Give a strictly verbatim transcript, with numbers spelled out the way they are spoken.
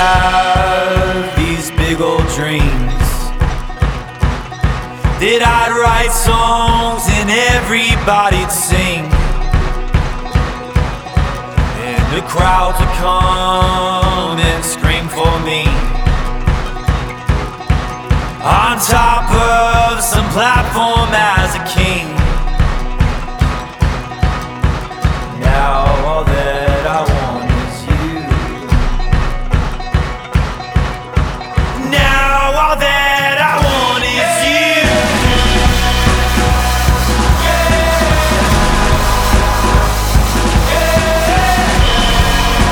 have these big old dreams that I'd write songs and everybody'd sing, and the crowd would come and scream for me on top of some platform as a king.